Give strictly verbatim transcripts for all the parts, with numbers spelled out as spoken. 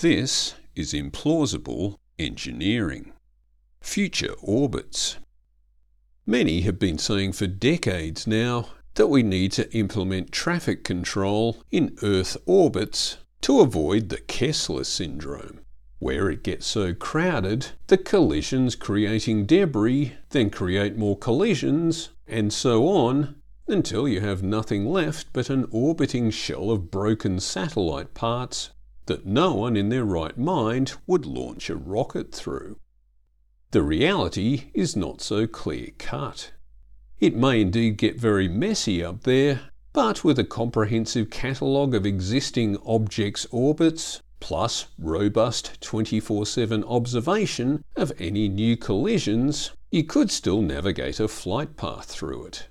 This is implausible engineering. Future orbits. Many have been saying for decades now that we need to implement traffic control in Earth orbits to avoid the Kessler syndrome, where it gets so crowded that collisions creating debris then create more collisions, and so on, until you have nothing left but an orbiting shell of broken satellite parts that no one in their right mind would launch a rocket through. The reality is not so clear-cut. It may indeed get very messy up there, but with a comprehensive catalogue of existing objects' orbits, plus robust twenty-four seven observation of any new collisions, you could still navigate a flight path through it.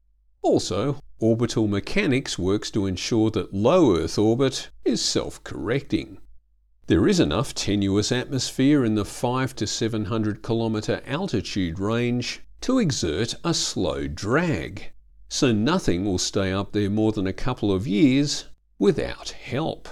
Also, orbital mechanics works to ensure that low Earth orbit is self-correcting. There is enough tenuous atmosphere in the five to seven hundred kilometre altitude range to exert a slow drag, so nothing will stay up there more than a couple of years without help.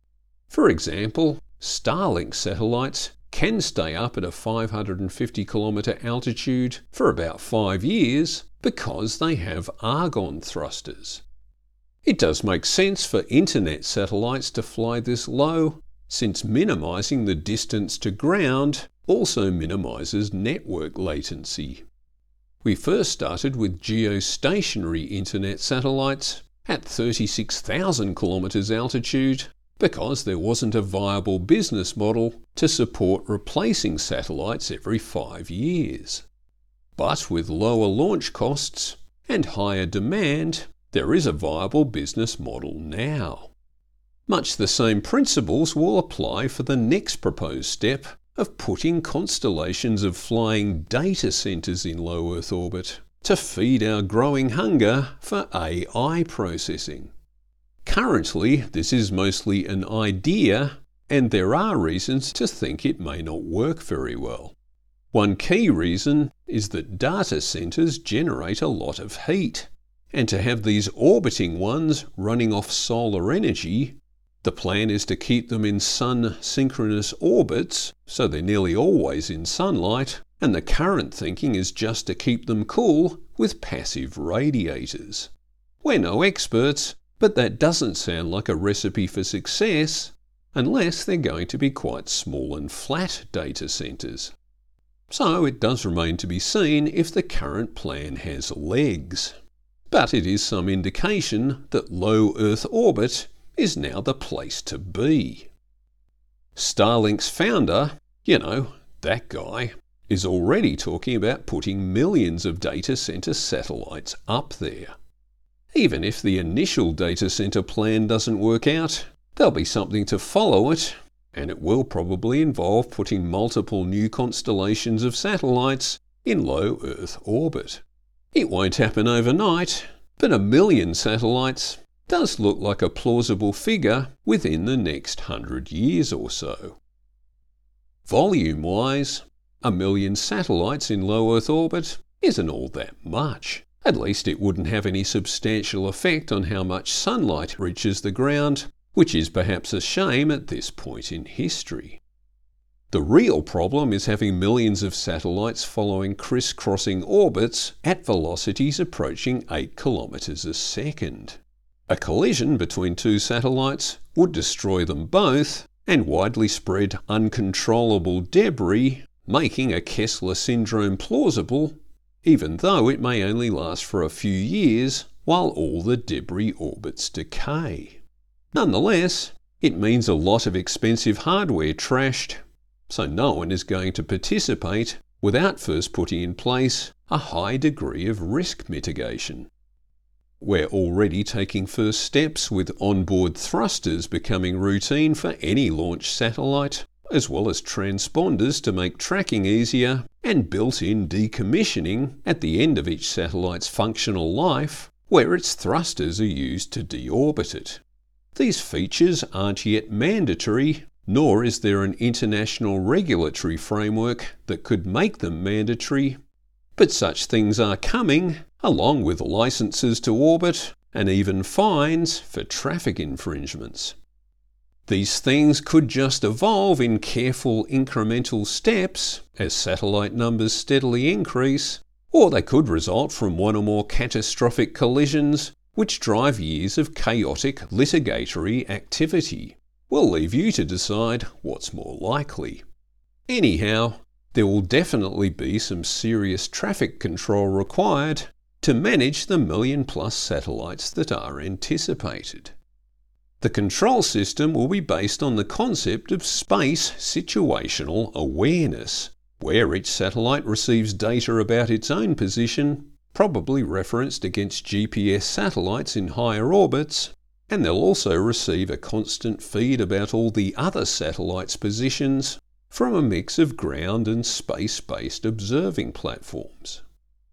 For example, Starlink satellites can stay up at a five hundred fifty kilometre altitude for about five years because they have argon thrusters. It does make sense for internet satellites to fly this low, since minimising the distance to ground also minimises network latency. We first started with geostationary internet satellites at thirty-six thousand kilometres altitude because there wasn't a viable business model to support replacing satellites every five years. But with lower launch costs and higher demand, there is a viable business model now. Much the same principles will apply for the next proposed step of putting constellations of flying data centres in low Earth orbit to feed our growing hunger for A I processing. Currently, this is mostly an idea, and there are reasons to think it may not work very well. One key reason is that data centres generate a lot of heat, and to have these orbiting ones running off solar energy, the plan is to keep them in sun-synchronous orbits, so they're nearly always in sunlight, and the current thinking is just to keep them cool with passive radiators. We're no experts, but that doesn't sound like a recipe for success, unless they're going to be quite small and flat data centres. So it does remain to be seen if the current plan has legs. But it is some indication that low Earth orbit is now the place to be. Starlink's founder, you know, that guy, is already talking about putting millions of data centre satellites up there. Even if the initial data centre plan doesn't work out, there'll be something to follow it, and it will probably involve putting multiple new constellations of satellites in low Earth orbit. It won't happen overnight, but a million satellites does look like a plausible figure within the next hundred years or so. Volume-wise, a million satellites in low Earth orbit isn't all that much. At least it wouldn't have any substantial effect on how much sunlight reaches the ground, which is perhaps a shame at this point in history. The real problem is having millions of satellites following criss-crossing orbits at velocities approaching eight kilometres a second. A collision between two satellites would destroy them both and widely spread uncontrollable debris, making a Kessler syndrome plausible, even though it may only last for a few years while all the debris orbits decay. Nonetheless, it means a lot of expensive hardware trashed, so no one is going to participate without first putting in place a high degree of risk mitigation. We're already taking first steps with onboard thrusters becoming routine for any launch satellite, as well as transponders to make tracking easier and built-in decommissioning at the end of each satellite's functional life, where its thrusters are used to deorbit it. These features aren't yet mandatory, nor is there an international regulatory framework that could make them mandatory, but such things are coming, along with licenses to orbit and even fines for traffic infringements. These things could just evolve in careful incremental steps as satellite numbers steadily increase, or they could result from one or more catastrophic collisions which drive years of chaotic litigatory activity. We'll leave you to decide what's more likely. Anyhow, there will definitely be some serious traffic control required to manage the million plus satellites that are anticipated. The control system will be based on the concept of space situational awareness, where each satellite receives data about its own position, probably referenced against G P S satellites in higher orbits, and they'll also receive a constant feed about all the other satellites' positions from a mix of ground and space-based observing platforms.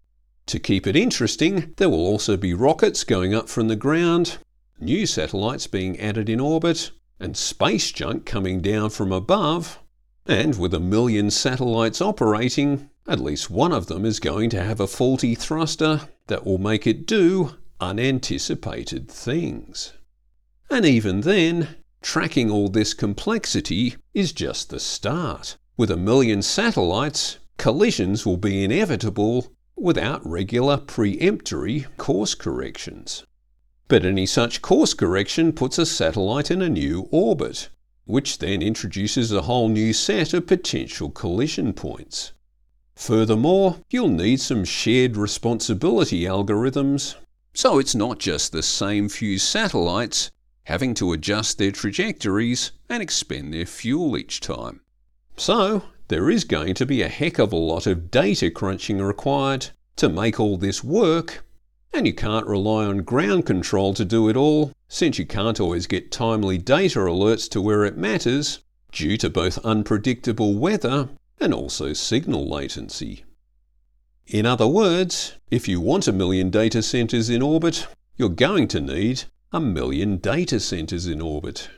To keep it interesting, there will also be rockets going up from the ground, new satellites being added in orbit, and space junk coming down from above. And with a million satellites operating, at least one of them is going to have a faulty thruster that will make it do unanticipated things. And even then, tracking all this complexity is just the start. With a million satellites, collisions will be inevitable without regular preemptory course corrections. But any such course correction puts a satellite in a new orbit, which then introduces a whole new set of potential collision points. Furthermore, you'll need some shared responsibility algorithms, so it's not just the same few satellites having to adjust their trajectories and expend their fuel each time. So, there is going to be a heck of a lot of data crunching required to make all this work, and you can't rely on ground control to do it all, since you can't always get timely data alerts to where it matters, due to both unpredictable weather and also signal latency. In other words, if you want a million data centers in orbit, you're going to need a million data centers in orbit.